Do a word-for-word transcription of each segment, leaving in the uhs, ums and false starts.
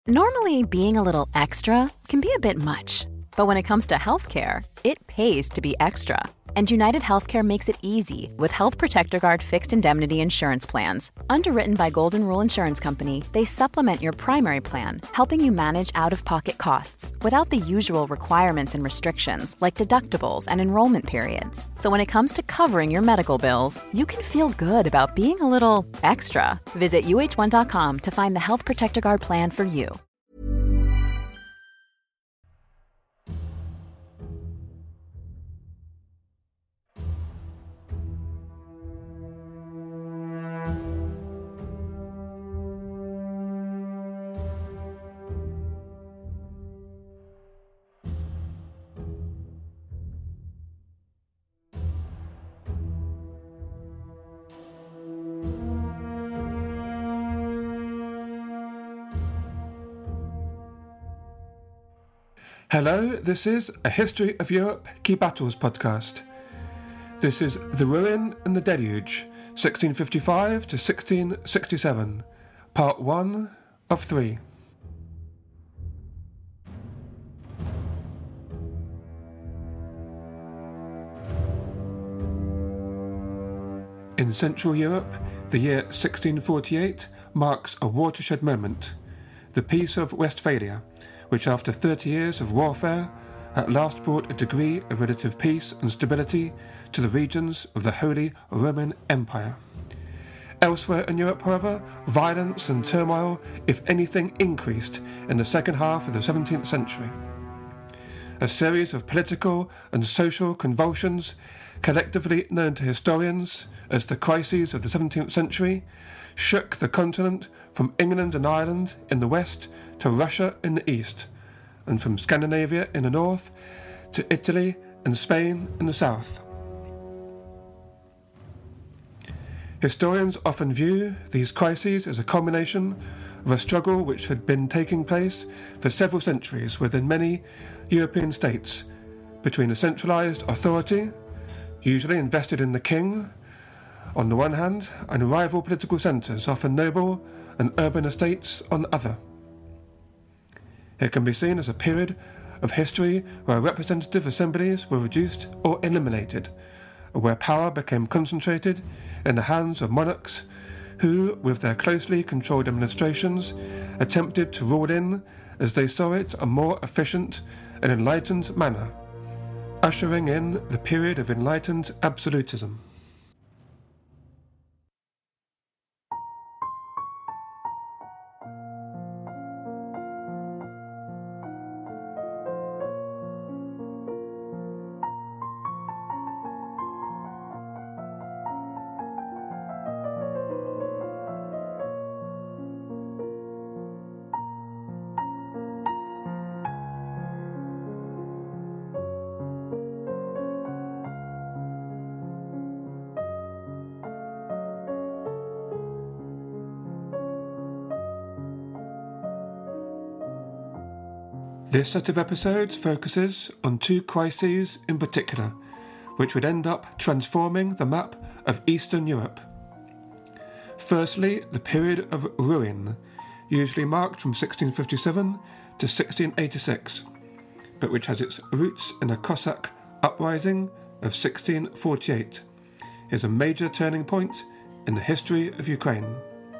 Normally, being a little extra can be a bit much, but when it comes to healthcare, it pays to be extra. And United Healthcare makes it easy with Health Protector Guard fixed indemnity insurance plans. Underwritten by Golden Rule Insurance Company, they supplement your primary plan, helping you manage out-of-pocket costs without the usual requirements and restrictions like deductibles and enrollment periods. So when it comes to covering your medical bills, you can feel good about being a little extra. Visit U H one dot com to find the Health Protector Guard plan for you. Hello, this is A History of Europe Key Battles podcast. This is The Ruin and the Deluge, sixteen fifty-five to sixteen sixty-seven, part one of three. In Central Europe, the year sixteen forty-eight marks a watershed moment, the Peace of Westphalia, which after thirty years of warfare at last brought a degree of relative peace and stability to the regions of the Holy Roman Empire. Elsewhere in Europe, however, violence and turmoil, if anything, increased in the second half of the seventeenth century. A series of political and social convulsions, collectively known to historians as the crises of the seventeenth century, shook the continent from England and Ireland in the west to Russia in the east, and from Scandinavia in the north to Italy and Spain in the south. Historians often view these crises as a culmination of a struggle which had been taking place for several centuries within many European states between a centralised authority, usually invested in the king, on the one hand, and rival political centres, often noble and urban estates, on the other. It can be seen as a period of history where representative assemblies were reduced or eliminated, where power became concentrated in the hands of monarchs who, with their closely controlled administrations, attempted to rule in, as they saw it, a more efficient and enlightened manner, ushering in the period of enlightened absolutism. This set of episodes focuses on two crises in particular, which would end up transforming the map of Eastern Europe. Firstly, the period of ruin, usually marked from sixteen fifty-seven to sixteen eighty-six, but which has its roots in a Cossack uprising of sixteen forty-eight, is a major turning point in the history of Ukraine.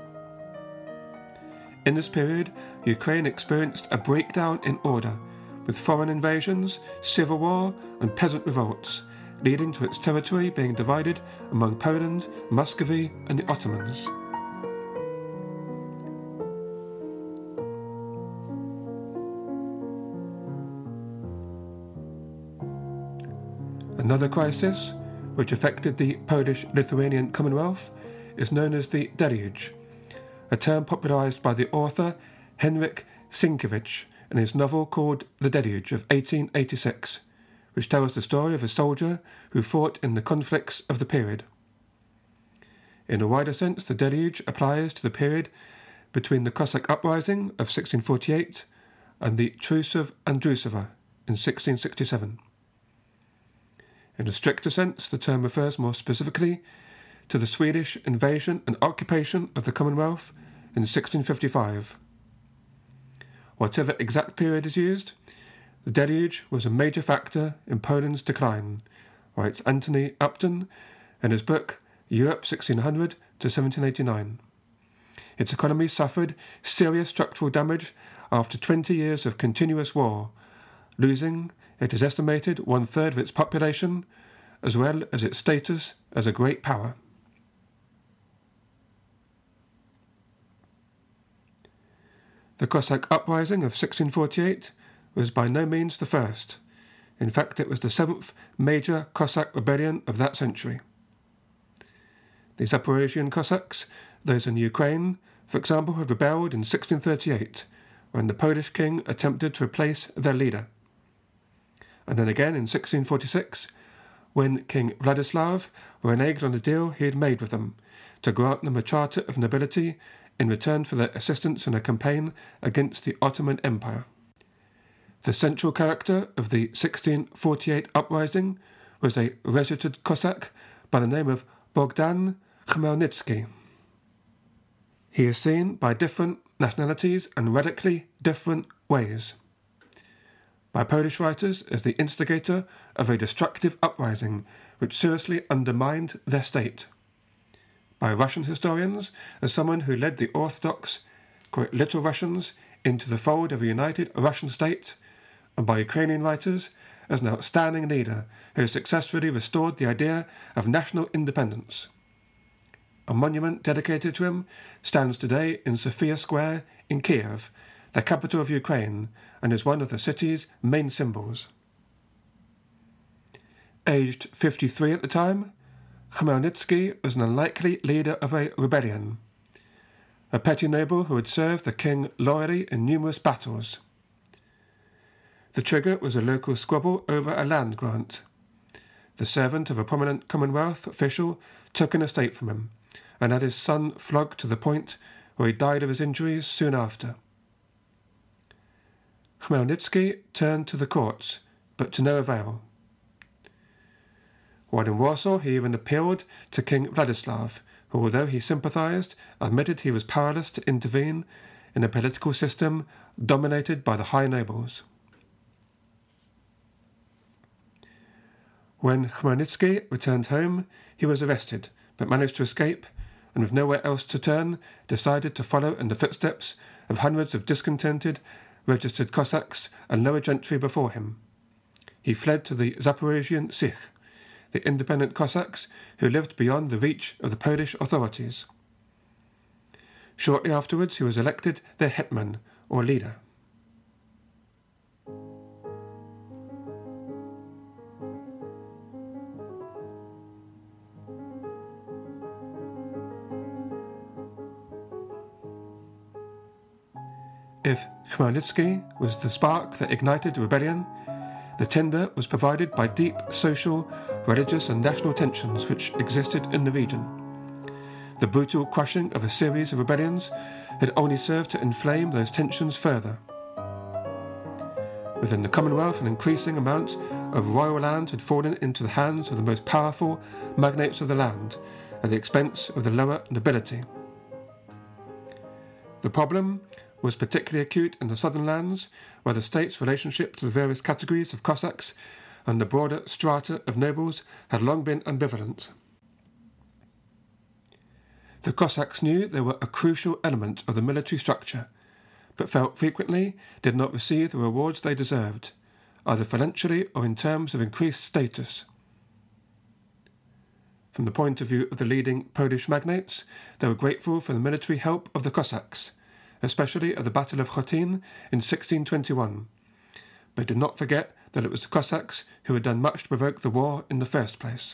In this period, Ukraine experienced a breakdown in order, with foreign invasions, civil war, and peasant revolts, leading to its territory being divided among Poland, Muscovy, and the Ottomans. Another crisis, which affected the Polish-Lithuanian Commonwealth, is known as the Deluge, a term popularised by the author Henryk Sienkiewicz in his novel called The Deluge of eighteen eighty-six, which tells the story of a soldier who fought in the conflicts of the period. In a wider sense, the Deluge applies to the period between the Cossack uprising of sixteen forty-eight and the Truce of Andrusovo in sixteen sixty-seven. In a stricter sense, the term refers more specifically to the Swedish invasion and occupation of the Commonwealth in sixteen fifty-five. Whatever exact period is used, the deluge was a major factor in Poland's decline, writes Anthony Upton in his book Europe sixteen hundred to seventeen eighty-nine. Its economy suffered serious structural damage after twenty years of continuous war, losing, it is estimated, one-third of its population, as well as its status as a great power. The Cossack uprising of sixteen forty-eight was by no means the first. In fact, it was the seventh major Cossack rebellion of that century. The Zaporozhian Cossacks, those in Ukraine, for example, had rebelled in sixteen thirty-eight, when the Polish king attempted to replace their leader. And then again in sixteen forty-six, when King Vladislav reneged on the deal he had made with them, to grant them a charter of nobility in return for their assistance in a campaign against the Ottoman Empire. The central character of the sixteen forty-eight uprising was a registered Cossack by the name of Bogdan Khmelnytsky. He is seen by different nationalities and radically different ways. By Polish writers as the instigator of a destructive uprising which seriously undermined their state. By Russian historians as someone who led the Orthodox, quote, Little Russians into the fold of a united Russian state, and by Ukrainian writers as an outstanding leader who successfully restored the idea of national independence. A monument dedicated to him stands today in Sofia Square in Kiev, the capital of Ukraine, and is one of the city's main symbols. Aged fifty-three at the time, Khmelnytsky was an unlikely leader of a rebellion, a petty noble who had served the king loyally in numerous battles. The trigger was a local squabble over a land grant. The servant of a prominent Commonwealth official took an estate from him, and had his son flogged to the point where he died of his injuries soon after. Khmelnytsky turned to the courts, but to no avail. While in Warsaw, he even appealed to King Vladislav, who, although he sympathized, admitted he was powerless to intervene in a political system dominated by the high nobles. When Khmelnytsky returned home, he was arrested, but managed to escape, and with nowhere else to turn, decided to follow in the footsteps of hundreds of discontented, registered Cossacks and lower gentry before him. He fled to the Zaporozhian Sich, the independent Cossacks who lived beyond the reach of the Polish authorities. Shortly afterwards, he was elected their hetman, or leader. If Khmelnytsky was the spark that ignited the rebellion, the tinder was provided by deep social, religious and national tensions which existed in the region. The brutal crushing of a series of rebellions had only served to inflame those tensions further. Within the Commonwealth, an increasing amount of royal land had fallen into the hands of the most powerful magnates of the land, at the expense of the lower nobility. The problem was particularly acute in the southern lands, where the state's relationship to the various categories of Cossacks and the broader strata of nobles had long been ambivalent. The Cossacks knew they were a crucial element of the military structure, but felt frequently did not receive the rewards they deserved, either financially or in terms of increased status. From the point of view of the leading Polish magnates, they were grateful for the military help of the Cossacks, especially at the Battle of Khotyn in sixteen twenty-one, but did not forget that it was the Cossacks who had done much to provoke the war in the first place.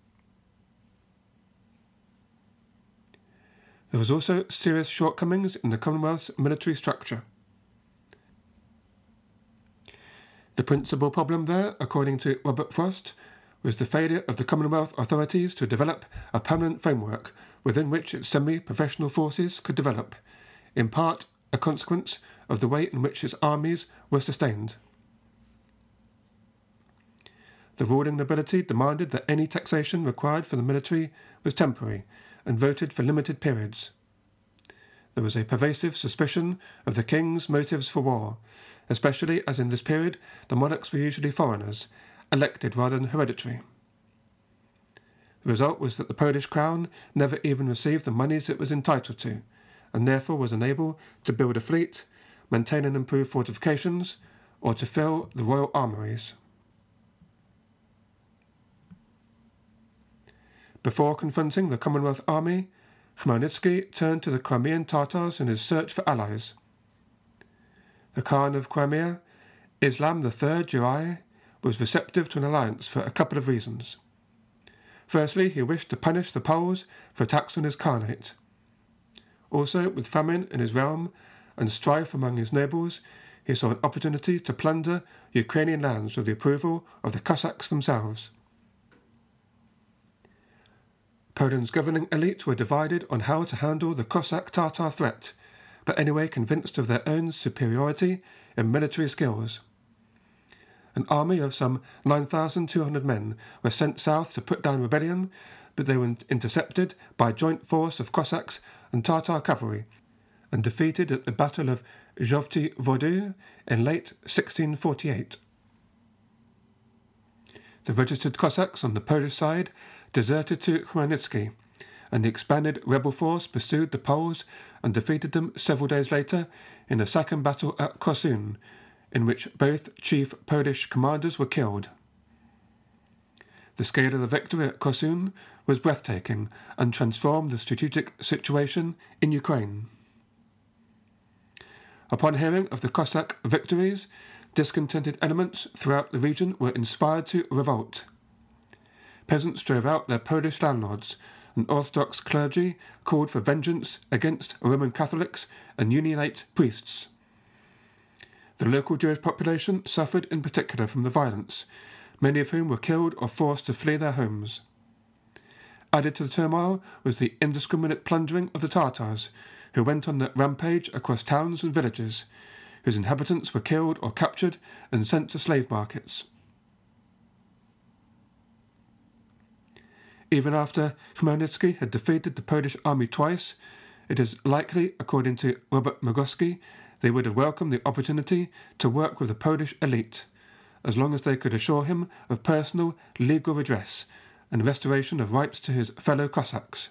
There was also serious shortcomings in the Commonwealth's military structure. The principal problem there, according to Robert Frost, was the failure of the Commonwealth authorities to develop a permanent framework within which its semi-professional forces could develop, in part a consequence of the way in which its armies were sustained. The ruling nobility demanded that any taxation required for the military was temporary and voted for limited periods. there was a pervasive suspicion of the king's motives for war, especially as in this period the monarchs were usually foreigners, elected rather than hereditary. The result was that the Polish crown never even received the monies it was entitled to, and therefore was unable to build a fleet, maintain and improve fortifications, or to fill the royal armories. Before confronting the Commonwealth army, Khmelnytsky turned to the Crimean Tatars in his search for allies. The Khan of Crimea, Islam the Third Jurai, was receptive to an alliance for a couple of reasons. Firstly, he wished to punish the Poles for attacks on his Khanate. Also, with famine in his realm and strife among his nobles, he saw an opportunity to plunder Ukrainian lands with the approval of the Cossacks themselves. Poland's governing elite were divided on how to handle the Cossack-Tatar threat, but anyway convinced of their own superiority in military skills. An army of some nine thousand two hundred men were sent south to put down rebellion, but they were intercepted by a joint force of Cossacks and Tatar cavalry, and defeated at the Battle of Zhovty Vodu in late sixteen forty-eight. The registered Cossacks on the Polish side deserted to Khmelnytsky, and the expanded rebel force pursued the Poles and defeated them several days later in a second battle at Korsun, in which both chief Polish commanders were killed. The scale of the victory at Korsun was breathtaking and transformed the strategic situation in Ukraine. Upon hearing of the Cossack victories, discontented elements throughout the region were inspired to revolt. Peasants drove out their Polish landlords, and Orthodox clergy called for vengeance against Roman Catholics and Unionate priests. The local Jewish population suffered in particular from the violence, many of whom were killed or forced to flee their homes. Added to the turmoil was the indiscriminate plundering of the Tatars, who went on their rampage across towns and villages, whose inhabitants were killed or captured and sent to slave markets. Even after Khmelnytsky had defeated the Polish army twice, it is likely, according to Robert Mogosky, they would have welcomed the opportunity to work with the Polish elite, as long as they could assure him of personal legal redress and restoration of rights to his fellow Cossacks.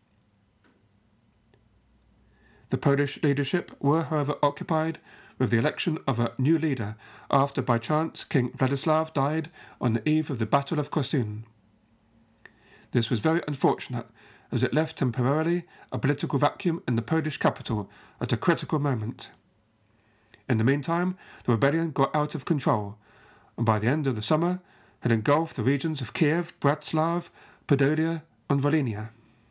The Polish leadership were, however, occupied with the election of a new leader after, by chance, King Vladislav died on the eve of the Battle of Korsun. This was very unfortunate, as it left temporarily a political vacuum in the Polish capital at a critical moment. In the meantime, the rebellion got out of control, and by the end of the summer had engulfed the regions of Kiev, Bratslav, Podolia, and Volhynia.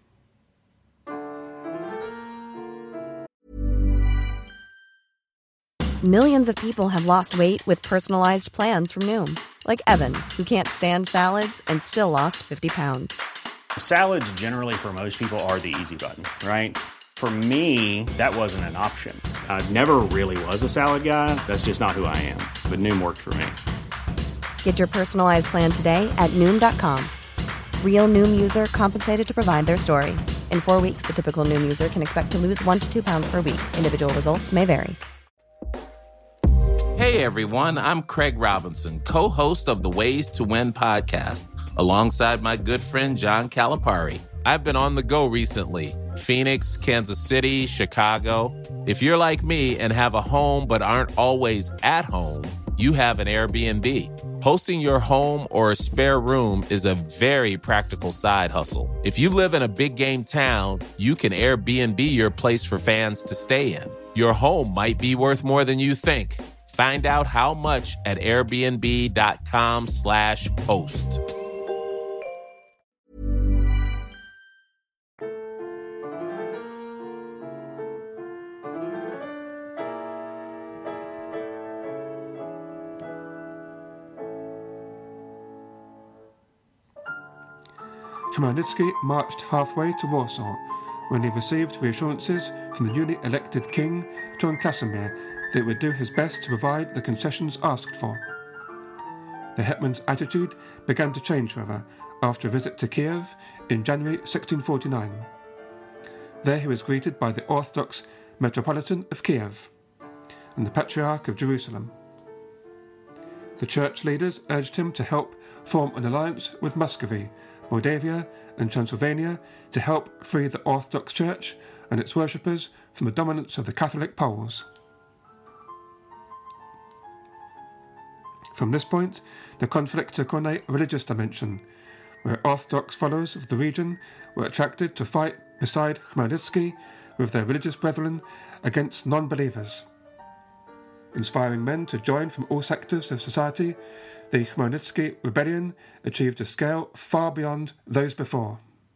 Millions of people have lost weight with personalized plans from Noom, like Evan, who can't stand salads and still lost fifty pounds. Salads generally for most people are the easy button, right? For me, that wasn't an option. I never really was a salad guy. That's just not who I am. But Noom worked for me. Get your personalized plan today at Noom dot com. Real Noom user compensated to provide their story. In four weeks, the typical Noom user can expect to lose one to two pounds per week. Individual results may vary. Hey everyone, I'm Craig Robinson, co-host of the Ways to Win podcast, alongside my good friend John Calipari. I've been on the go recently. Phoenix, Kansas City, Chicago. If you're like me and have a home but aren't always at home, you have an Airbnb. Hosting your home or a spare room is a very practical side hustle. If you live in a big game town, you can Airbnb your place for fans to stay in. Your home might be worth more than you think. Find out how much at airbnb.com slash host. Khmelnytsky marched halfway to Warsaw when he received reassurances from the newly elected king, John Casimir, that he would do his best to provide the concessions asked for. The hetman's attitude began to change, however, after a visit to Kiev in January sixteen forty-nine. There he was greeted by the Orthodox Metropolitan of Kiev, and the Patriarch of Jerusalem. The church leaders urged him to help form an alliance with Muscovy, Moldavia and Transylvania to help free the Orthodox Church and its worshippers from the dominance of the Catholic Poles. From this point, the conflict took on a religious dimension, where Orthodox followers of the region were attracted to fight beside Khmelnytsky with their religious brethren against non-believers. Inspiring men to join from all sectors of society, the Khmelnytsky rebellion achieved a scale far beyond those before.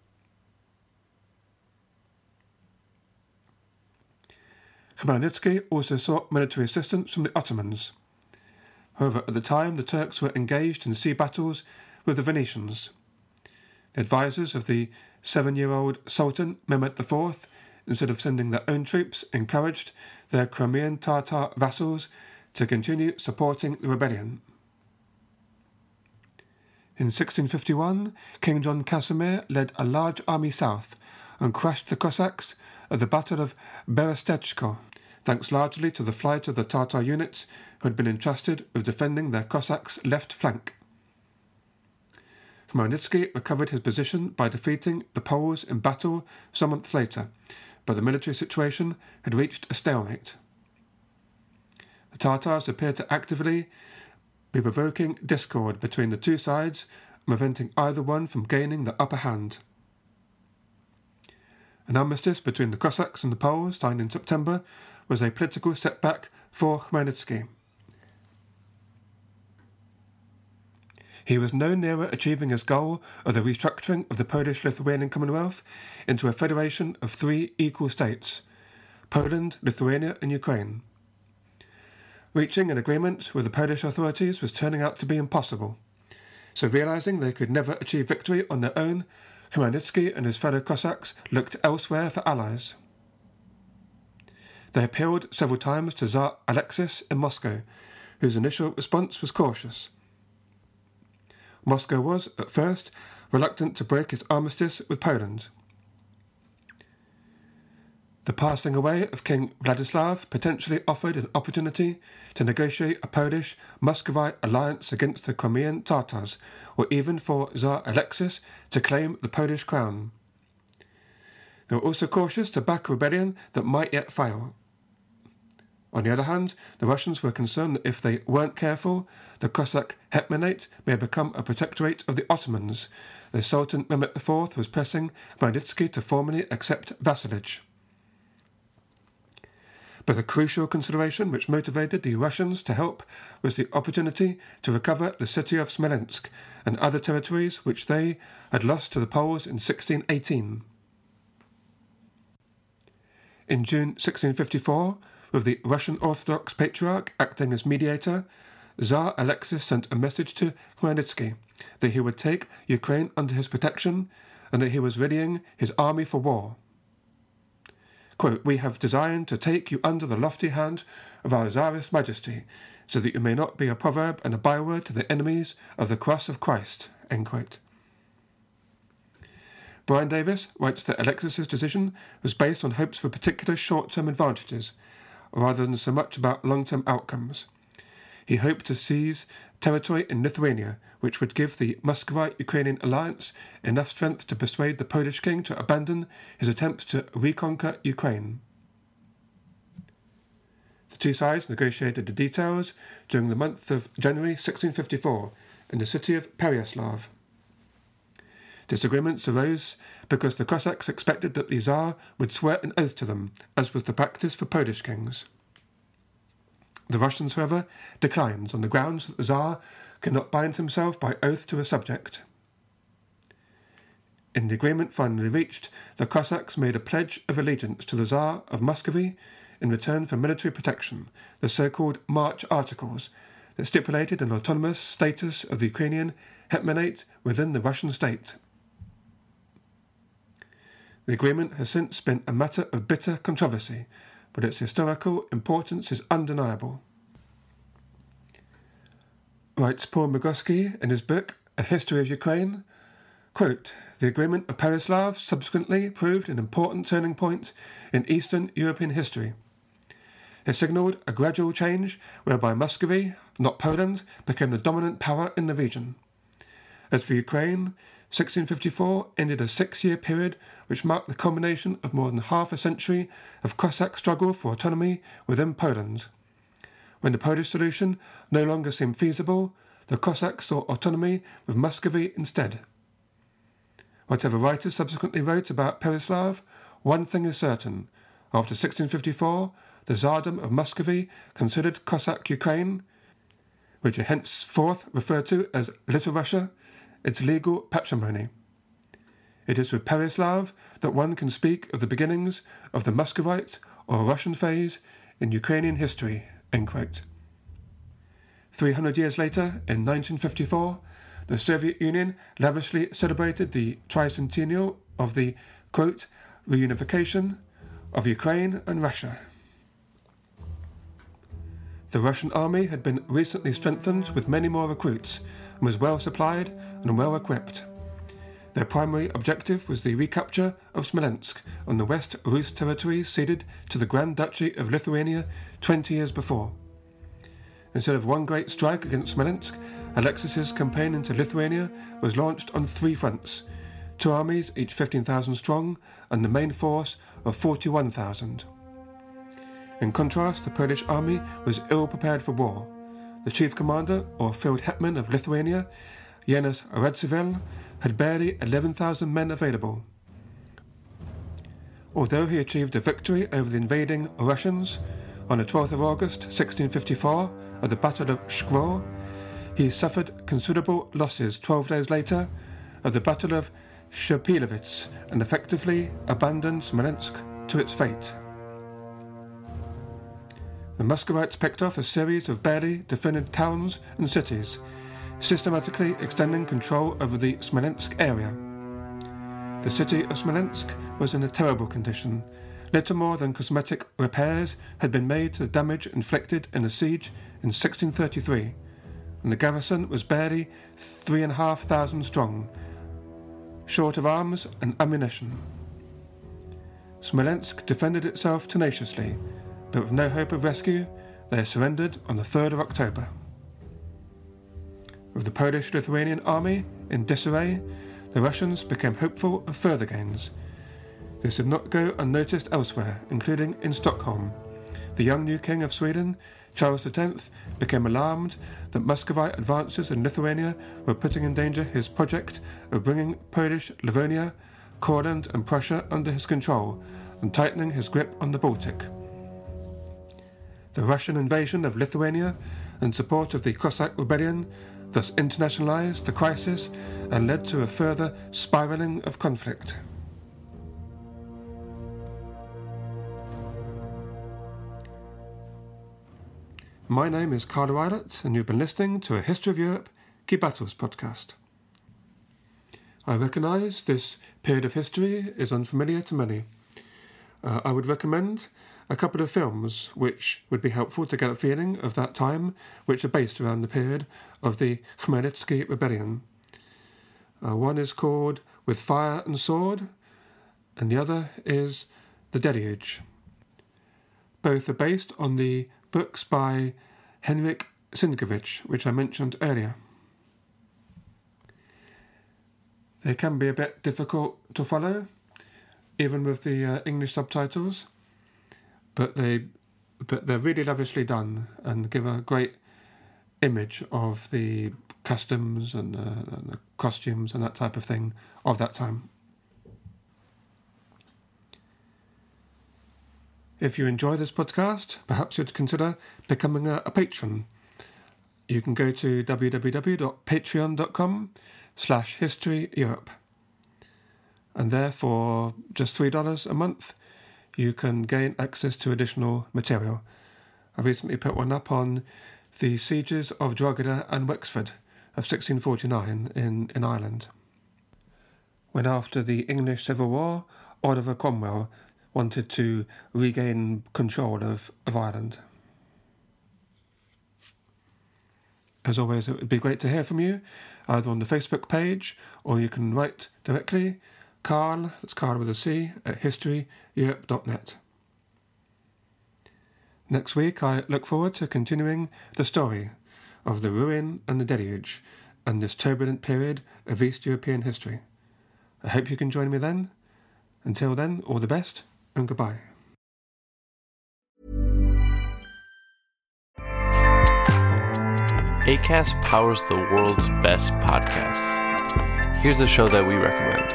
Khmelnytsky also sought military assistance from the Ottomans. However, at the time the Turks were engaged in sea battles with the Venetians. The advisors of the seven-year-old Sultan Mehmed the Fourth, instead of sending their own troops, encouraged their Crimean Tatar vassals to continue supporting the rebellion. In sixteen fifty-one, King John Casimir led a large army south and crushed the Cossacks at the Battle of Berestechko, thanks largely to the flight of the Tatar units who had been entrusted with defending their Cossacks' left flank. Khmelnytsky recovered his position by defeating the Poles in battle some months later, but the military situation had reached a stalemate. The Tatars appeared to actively be provoking discord between the two sides and preventing either one from gaining the upper hand. An armistice between the Cossacks and the Poles, signed in September, was a political setback for Khmelnytsky. He was no nearer achieving his goal of the restructuring of the Polish-Lithuanian Commonwealth into a federation of three equal states, Poland, Lithuania and Ukraine. Reaching an agreement with the Polish authorities was turning out to be impossible, so realizing they could never achieve victory on their own, Khmelnytsky and his fellow Cossacks looked elsewhere for allies. They appealed several times to Tsar Alexis in Moscow, whose initial response was cautious. Moscow was, at first, reluctant to break its armistice with Poland. The passing away of King Vladislav potentially offered an opportunity to negotiate a Polish-Muscovite alliance against the Crimean Tatars, or even for Tsar Alexis to claim the Polish crown. They were also cautious to back a rebellion that might yet fail. On the other hand, the Russians were concerned that if they weren't careful, the Cossack Hetmanate may become a protectorate of the Ottomans. The Sultan Mehmed the Fourth was pressing Khmelnytsky to formally accept vassalage. But a crucial consideration which motivated the Russians to help was the opportunity to recover the city of Smolensk and other territories which they had lost to the Poles in sixteen eighteen. In June sixteen fifty-four, with the Russian Orthodox Patriarch acting as mediator, Tsar Alexis sent a message to Khmelnytsky that he would take Ukraine under his protection and that he was readying his army for war. Quote, "We have designed to take you under the lofty hand of our Tsarist Majesty, so that you may not be a proverb and a byword to the enemies of the cross of Christ." End quote. Brian Davis writes that Alexis's decision was based on hopes for particular short-term advantages, rather than so much about long-term outcomes. He hoped to seize territory in Lithuania, which would give the Muscovite-Ukrainian alliance enough strength to persuade the Polish king to abandon his attempts to reconquer Ukraine. The two sides negotiated the details during the month of January sixteen fifty-four in the city of Pereyaslav. Disagreements arose because the Cossacks expected that the Tsar would swear an oath to them, as was the practice for Polish kings. The Russians, however, declined on the grounds that the Tsar could not bind himself by oath to a subject. In the agreement finally reached, the Cossacks made a pledge of allegiance to the Tsar of Muscovy in return for military protection, the so-called March Articles, that stipulated an autonomous status of the Ukrainian Hetmanate within the Russian state. The agreement has since been a matter of bitter controversy, but its historical importance is undeniable. Writes Paul Migoski in his book A History of Ukraine, quote, "The The Agreement of Pereslav subsequently proved an important turning point in Eastern European history. It signalled a gradual change whereby Muscovy, not Poland, became the dominant power in the region. As for Ukraine, sixteen fifty-four ended a six-year period which marked the culmination of more than half a century of Cossack struggle for autonomy within Poland. When the Polish solution no longer seemed feasible, the Cossacks sought autonomy with Muscovy instead. Whatever writers subsequently wrote about Pereslav, one thing is certain. After sixteen fifty-four, the Tsardom of Muscovy considered Cossack Ukraine, which are henceforth referred to as Little Russia, its legal patrimony. It is with Pereslav that one can speak of the beginnings of the Muscovite or Russian phase in Ukrainian history. End quote. Three hundred years later, in nineteen fifty-four, the Soviet Union lavishly celebrated the tricentennial of the, quote, reunification of Ukraine and Russia. The Russian army had been recently strengthened with many more recruits and was well supplied and well equipped. Their primary objective was the recapture of Smolensk on the West Rus territories ceded to the Grand Duchy of Lithuania twenty years before. Instead of one great strike against Smolensk, Alexis's campaign into Lithuania was launched on three fronts, two armies each fifteen thousand strong and the main force of forty-one thousand. In contrast, the Polish army was ill prepared for war. The chief commander, or field hetman of Lithuania, Yanis Radziwiłł, had barely eleven thousand men available. Although he achieved a victory over the invading Russians on the twelfth of August sixteen fifty-four at the Battle of Shkwo, he suffered considerable losses twelve days later at the Battle of Sherpilowitz and effectively abandoned Smolensk to its fate. The Muscovites picked off a series of barely defended towns and cities, systematically extending control over the Smolensk area. The city of Smolensk was in a terrible condition. Little more than cosmetic repairs had been made to the damage inflicted in the siege in sixteen thirty-three, and the garrison was barely three and a half thousand strong, short of arms and ammunition. Smolensk defended itself tenaciously, but with no hope of rescue, they surrendered on the third of October. With the Polish-Lithuanian army in disarray, the Russians became hopeful of further gains. This did not go unnoticed elsewhere, including in Stockholm. The young new king of Sweden, Charles the tenth, became alarmed that Muscovite advances in Lithuania were putting in danger his project of bringing Polish Livonia, Courland and Prussia under his control and tightening his grip on the Baltic. The Russian invasion of Lithuania and support of the Cossack rebellion thus internationalized the crisis and led to a further spiraling of conflict. My name is Carlo Eilert, and you've been listening to a History of Europe Key Battles podcast. I recognise this period of history is unfamiliar to many. Uh, I would recommend a couple of films which would be helpful to get a feeling of that time, which are based around the period of the Khmelnytsky Rebellion. Uh, one is called With Fire and Sword, and the other is The Deluge. Both are based on the books by Henryk Sienkiewicz, which I mentioned earlier. They can be a bit difficult to follow, even with the uh, English subtitles, but they but they're really lavishly done and give a great image of the customs and, uh, and the costumes and that type of thing of that time. If you enjoy this podcast, perhaps you'd consider becoming a, a patron. You can go to www.patreon.com slash historyeurope. And there, for just three dollars a month, you can gain access to additional material. I recently put one up on the sieges of Drogheda and Wexford of sixteen forty-nine in, in Ireland, when after the English Civil War, Oliver Cromwell wanted to regain control of, of Ireland. As always, it would be great to hear from you, either on the Facebook page, or you can write directly, Carl, that's Carl with a C, at history europe dot net. Next week, I look forward to continuing the story of the ruin and the deluge and this turbulent period of East European history. I hope you can join me then. Until then, all the best and goodbye. Acast powers the world's best podcasts. Here's a show that we recommend.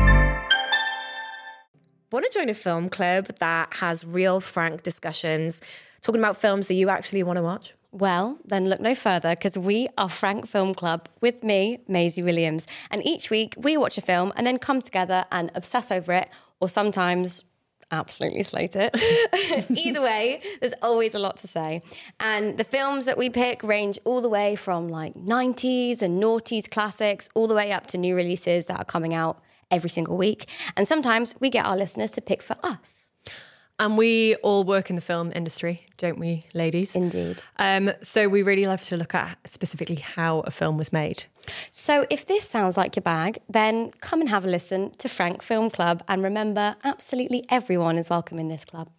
Want to join a film club that has real, frank discussions, talking about films that you actually want to watch? Well, then look no further, because we are Frank Film Club with me, Maisie Williams. And each week we watch a film and then come together and obsess over it, or sometimes absolutely slate it. Either way, there's always a lot to say. And the films that we pick range all the way from like nineties and noughties classics, all the way up to new releases that are coming out every single week. And sometimes we get our listeners to pick for us. And we all work in the film industry, don't we, ladies? Indeed. Um, so we really love to look at specifically how a film was made. So if this sounds like your bag, then come and have a listen to Frank Film Club. And remember, absolutely everyone is welcome in this club.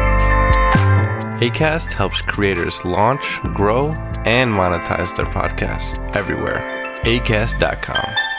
Acast helps creators launch, grow, and monetize their podcasts everywhere. acast dot com.